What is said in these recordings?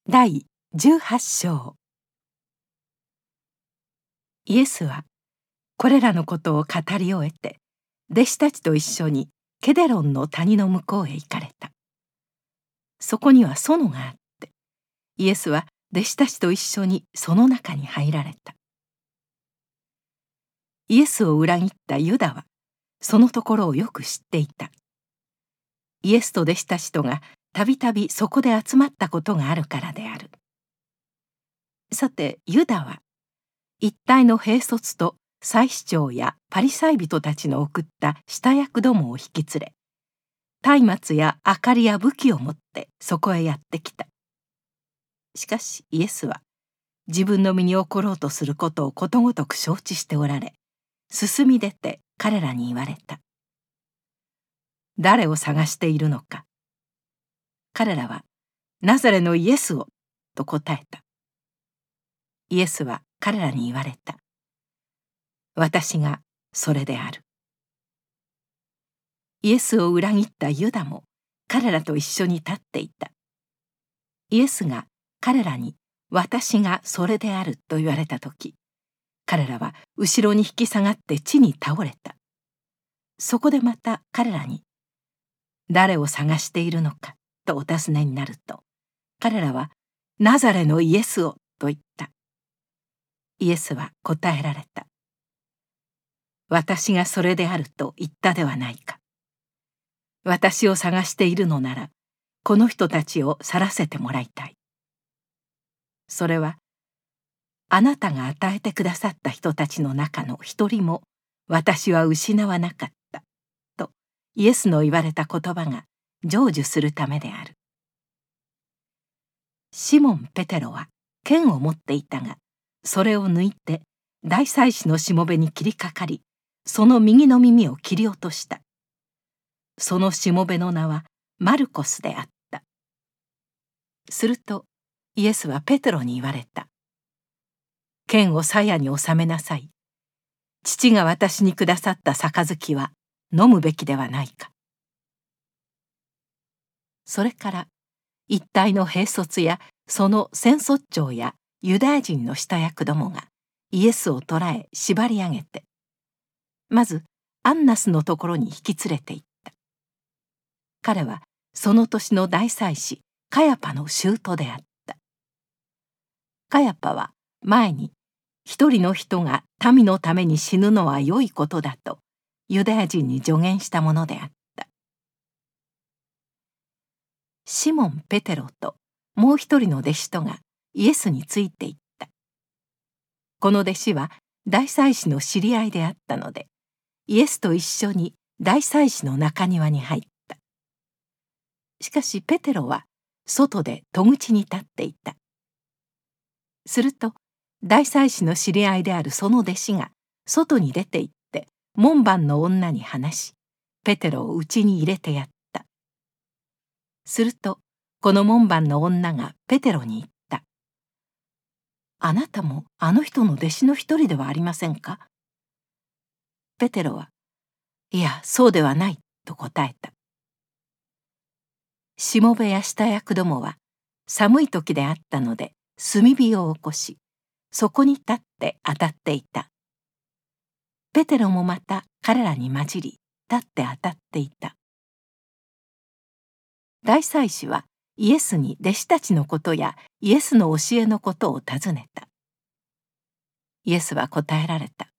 第18章。イエスはこれらのことを語り終えて、弟子たちと一緒にケデロンの谷の向こうへ行かれた。そこには園があって、イエスは弟子たちと一緒にその中に入られた。イエスを裏切ったユダはそのところをよく知っていた。イエスと弟子たちとがたびたびそこで集まったことがあるからである。さてユダは一帯の兵卒と祭司長やパリサイ人たちの送った下役どもを引き連れ、松明や明かりや武器を持ってそこへやってきた。しかしイエスは自分の身に起ころうとすることをことごとく承知しておられ、進み出て彼らに言われた。誰を探しているのか。彼らはナザレのイエスをと答えた。イエスは彼らに言われた。私がそれである。イエスを裏切ったユダも彼らと一緒に立っていた。イエスが彼らに私がそれであると言われたとき、彼らは後ろに引き下がって地に倒れた。そこでまた彼らに誰を探しているのかとお尋ねになると、彼らはナザレのイエスをと言った。イエスは答えられた。私がそれであると言ったではないか。私を探しているのなら、この人たちを去らせてもらいたい。それは、あなたが与えてくださった人たちの中の一人も私は失わなかった、とイエスの言われた言葉が成就するためである。シモン・ペテロは剣を持っていたが、それを抜いて大祭司のしもべに切りかかり、その右の耳を切り落とした。そのしもべの名はマルコスであった。するとイエスはペテロに言われた。剣を鞘に収めなさい。父が私にくださった杯は飲むべきではないか。それから一帯の兵卒やその戦卒長やユダヤ人の下役どもがイエスを捕らえ縛り上げて、まずアンナスのところに引き連れて行った。彼はその年の大祭司カヤパの舅であった。カヤパは前に一人の人が民のために死ぬのは良いことだとユダヤ人に助言したものであった。シモン・ペテロともう一人の弟子とがイエスについていった。この弟子は大祭司の知り合いであったので、イエスと一緒に大祭司の中庭に入った。しかしペテロは外で戸口に立っていた。すると大祭司の知り合いであるその弟子が外に出て行って門番の女に話し、ペテロを家に入れてやった。するとこの門番の女がペテロに言った。あなたもあの人の弟子の一人ではありませんか。ペテロは、いや、そうではないと答えた。しもべや下役どもは寒い時であったので炭火を起こし、そこに立って当たっていた。ペテロもまた彼らに混じり立って当たっていた。大祭司はイエスに弟子たちのことやイエスの教えのことを尋ねた。イエスは答えられた。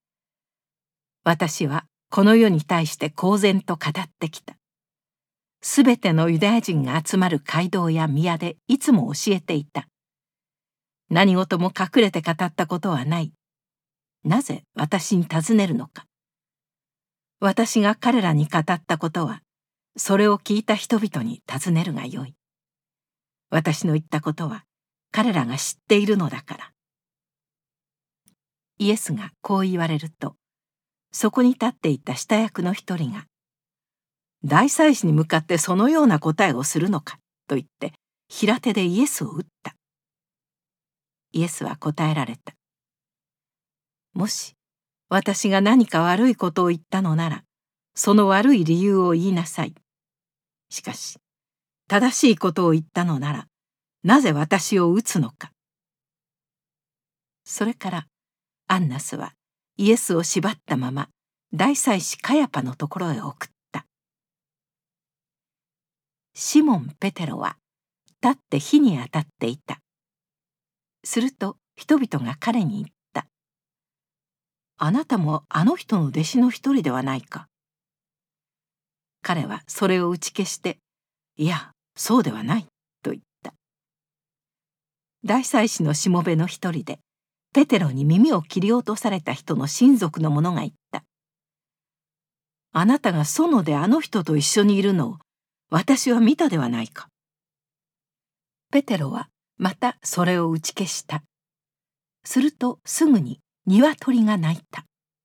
私はこの世に対して公然と語ってきた。すべてのユダヤ人が集まる街道や宮でいつも教えていた。何事も隠れて語ったことはない。なぜ私に尋ねるのか。私が彼らに語ったことは、それを聞いた人々に尋ねるがよい。私の言ったことは彼らが知っているのだから。イエスがこう言われると、そこに立っていた下役の一人が、大祭司に向かってそのような答えをするのかと言って平手でイエスを打った。イエスは答えられた。もし私が何か悪いことを言ったのなら、その悪い理由を言いなさい。しかし正しいことを言ったのなら、 なぜ私を撃つのか。それからアンナスはイエスを縛ったまま大祭司カヤパのところへ送った。シモン・ペテロは立って火に当たっていた。すると人々が彼に言った。あなたもあの人の弟子の一人ではないか。彼はそれを打ち消して、いや、そうではない、と言った。大祭司のしもべの一人で、ペテロに耳を切り落とされた人の親族の者が言った。あなたが園であの人と一緒にいるのを私は見たではないか。ペテロはまたそれを打ち消した。するとすぐに鶏が鳴いた。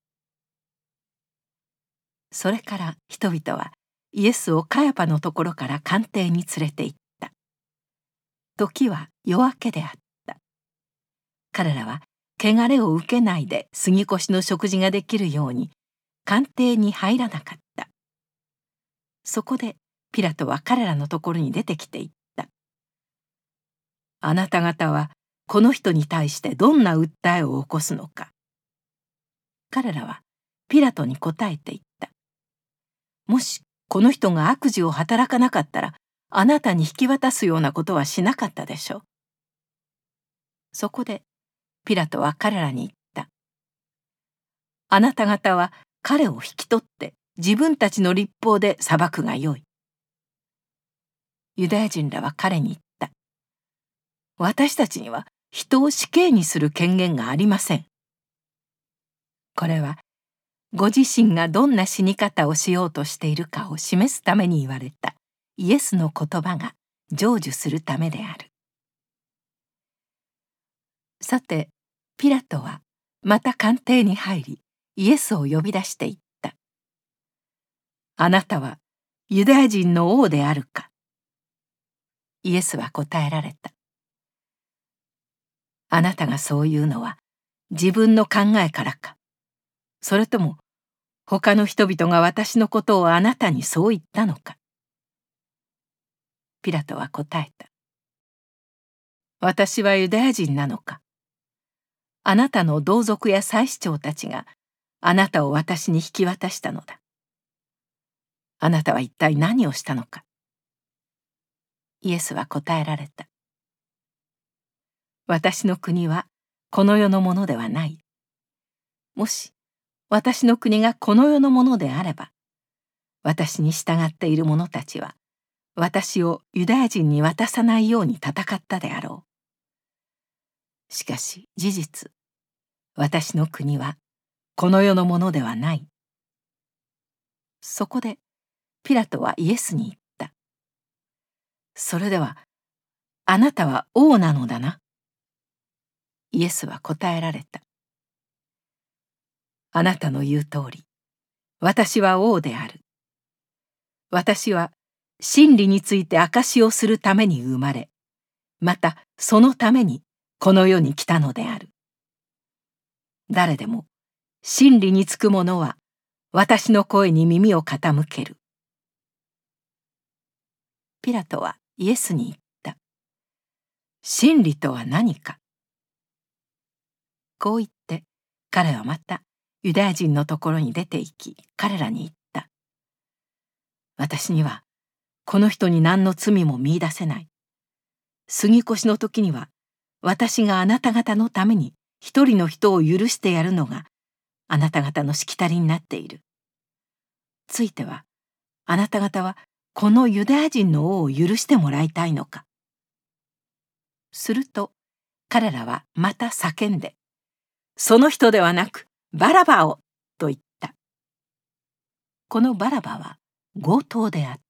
それから人々はイエスをカヤパのところから官邸に連れて行った。時は夜明けであった。彼らは汚れを受けないで杉越の食事ができるように官邸に入らなかった。そこでピラトは彼らのところに出てきて言った。あなた方はこの人に対してどんな訴えを起こすのか。彼らはピラトに答えて言った。もしこの人が悪事を働かなかったらあなたに引き渡すようなことはしなかったでしょう。そこでピラトは彼らに言った。あなた方は彼を引き取って自分たちの律法で裁くがよい。ユダヤ人らは彼に言った。私たちには人を死刑にする権限がありません。これはご自身がどんな死に方をしようとしているかを示すために言われたイエスの言葉が成就するためである。さてピラトはまた官邸に入りイエスを呼び出して言った。あなたはユダヤ人の王であるか。イエスは答えられた。あなたがそう言うのは自分の考えからか。それとも他の人々が私のことをあなたにそう言ったのか。ピラトは答えた。私はユダヤ人なのか。あなたの同族や祭司長たちがあなたを私に引き渡したのだ。あなたは一体何をしたのか。イエスは答えられた。私の国はこの世のものではない。もし私の国がこの世のものであれば、私に従っている者たちは私をユダヤ人に渡さないように戦ったであろう。しかし事実、私の国はこの世のものではない。そこでピラトはイエスに言った。それではあなたは王なのだな。イエスは答えられた。あなたの言う通り、私は王である。私は真理について証しをするために生まれ、またそのためにこの世に来たのである。誰でも真理につく者は私の声に耳を傾ける。ピラトはイエスに言った。真理とは何か。こう言って彼はまたユダヤ人のところに出て行き、彼らに言った。私にはこの人に何の罪も見出せない。杉越の時には私があなた方のために一人の人を許してやるのがあなた方のしきたりになっている。ついてはあなた方はこのユダヤ人の王を許してもらいたいのか。すると彼らはまた叫んで、その人ではなくバラバをと言った。このバラバは強盗であった。